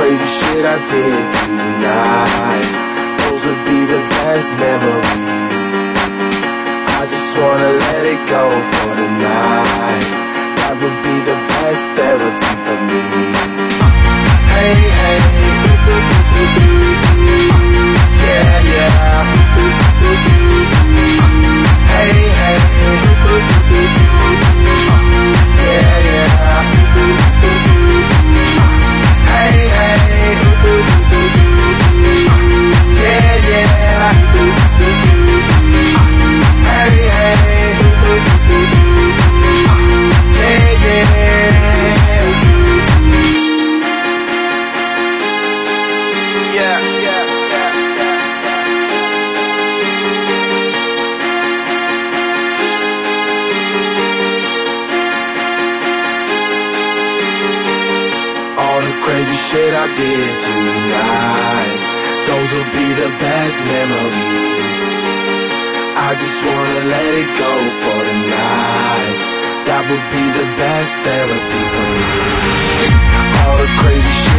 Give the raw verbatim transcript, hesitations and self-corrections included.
crazy shit I did tonight, those would be the best memories. I just wanna let it go for the night. That would be the best therapy for me. Hey, hey, ooh, ooh, ooh, ooh, ooh. Yeah, yeah. Ooh, ooh, ooh, ooh. Hey, hey, ooh, ooh, ooh, ooh. Yeah, yeah. Ooh, ooh, ooh, ooh. Hey, hey, ooh, ooh, ooh, ooh. Yeah, yeah. Ooh, ooh, ooh, ooh. Hey, hey, ooh, ooh, ooh, ooh. Yeah, yeah. Yeah, yeah, yeah, yeah. All the crazy shit I did tonight, those will be the best memories. I just wanna let it go for the night. That would be the best therapy for me. All the crazy shit